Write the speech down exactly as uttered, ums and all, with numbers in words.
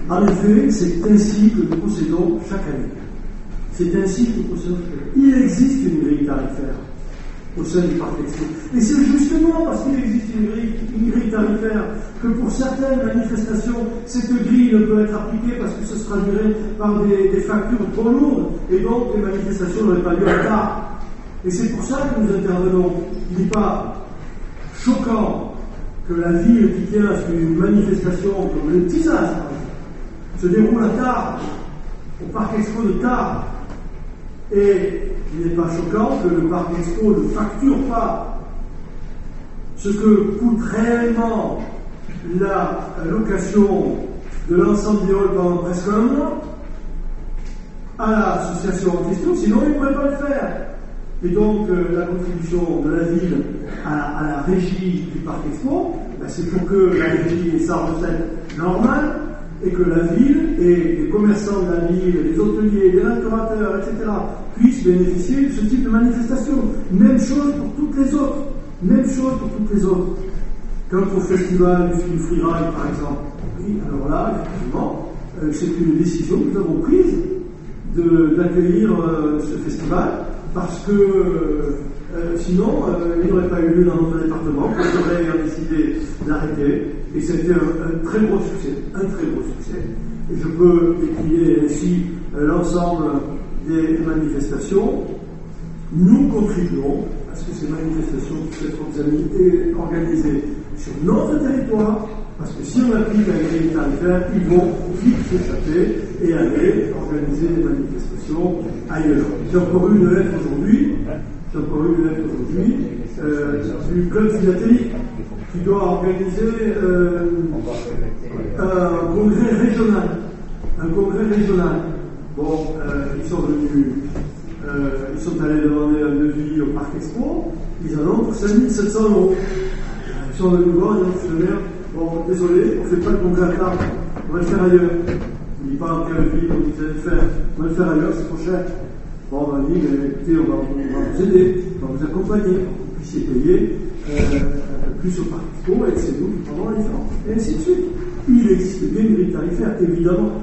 En effet, c'est ainsi que nous procédons chaque année. C'est ainsi que nous procédons chaque année. Il existe une grille tarifaire au sein du Parc Expo. Et c'est justement parce qu'il existe une grille, une grille tarifaire que pour certaines manifestations, cette grille ne peut être appliquée parce que ce sera géré par des, des factures trop lourdes et donc les manifestations n'auraient pas lieu en retard. Et c'est pour ça que nous intervenons. Il n'est pas choquant que la ville qui tient à une manifestation comme le Tisas se déroule à Tarbes, au Parc Expo de Tarbes. Et il n'est pas choquant que le Parc Expo ne facture pas ce que coûte réellement la location de l'ensemble des halls pendant presque un mois à l'association en question, sinon il ne pourrait pas le faire. Et donc euh, la contribution de la ville à la, à la régie du Parc Expo, ben, c'est pour que la régie ait sa recette normale et que la ville et les commerçants de la ville, les hôteliers, les restaurateurs, et cetera puissent bénéficier de ce type de manifestation. Même chose pour toutes les autres. Même chose pour toutes les autres. Quant au festival du film Freeride, par exemple, oui, alors là, effectivement, euh, c'est une décision que nous avons prise de, d'accueillir euh, ce festival, parce que euh, sinon, euh, il n'aurait pas eu lieu dans notre département, on aurait décidé d'arrêter, et c'était un, un très gros succès, un très gros succès. Et je peux décrire ainsi euh, l'ensemble des manifestations. Nous contribuons à ce que ces manifestations puissent être organisées sur notre territoire, parce que si on applique la grille tarifaire, ils vont vite s'échapper et aller organiser des manifestations ailleurs. J'ai encore eu une lettre aujourd'hui, j'ai encore eu une lettre aujourd'hui euh, du club philatélique qui doit organiser euh, un congrès régional. Un congrès régional. Bon, euh, ils sont venus, euh, ils sont allés demander un devis au Parc Expo, ils en ont pour cinq mille sept cents euros. Ils sont venus voir, ils ont dit, le maire, bon, désolé, on ne fait pas le congrès à Tarbes, on va le faire ailleurs. On ne dit pas en quelle ville vous allez le faire, on va le faire ailleurs, c'est trop cher. Bon, on va dire, écoutez, on va, on va vous aider, on va vous accompagner, pour que vous puissiez payer euh, un peu plus au Parc Expo, et c'est nous qui prendrons la différence. Et ainsi de suite. Il existe bien une grille tarifaire, évidemment.